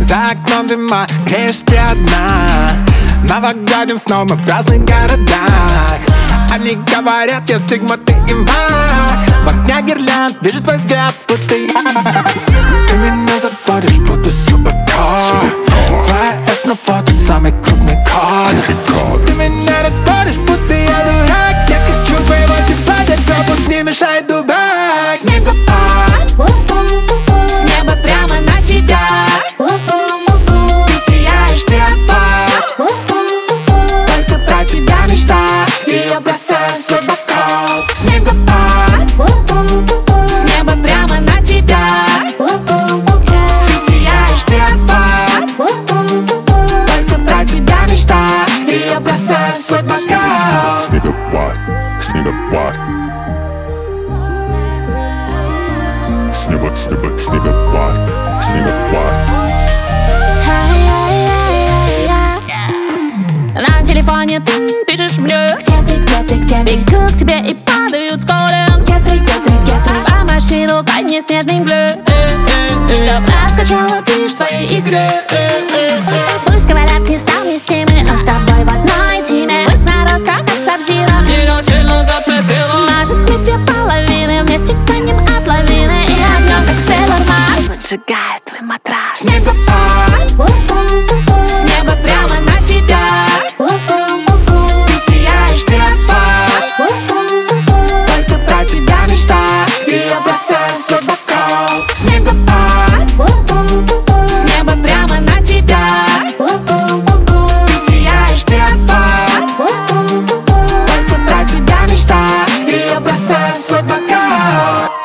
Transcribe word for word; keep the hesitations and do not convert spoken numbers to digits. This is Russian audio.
За окном зима, греешь ты одна. Новогодним сном мы в разных городах. Они говорят, я сигма, ты имба. В огнях гирлянд вижу твой взгляд, будто я. Ты меня заводишь, будто суперкар. Твоя эс на фото самый крупный код. Ты меня расходишь, будто я дурак. Я хочу твоего тепла, тебя пусть не мешает дубак. Снегопад, с неба прямо на тебя. Ты сияешь, ты опад. Только про тебя мечта, и я бросаю свой бокал. Снегопад, с неба прямо на тебя. Ты сияешь, ты опад. Только про тебя мечта, и я бросаю свой бокал. Снегопад, снегопад. С неба, с неба, снегопад, снегопад. На телефоне ты пишешь мне: где ты, где ты, где ты? Бегу к тебе и падают с колен. Где ты, где ты, где ты? По машину по неснежной мгле, чтоб раскачала ты в твоей игре. Пусть говорят, не совместимы, но с тобой в одной теме. Пусть мороз, как от Сабзира, Тебя сильно зацепило. может быть, две половины вместе тянем от лавины. И огнем, как Сейлор Марс, поджигает твой матрас. Снегопад, с неба прямо на тебя. Ты сияешь, ты опад. Только про тебя мечта, и я бросаю свой бокал. Снегопад, с неба прямо на тебя. Ты сияешь, ты опад. Только про тебя мечта, и я бросаю свой бокал.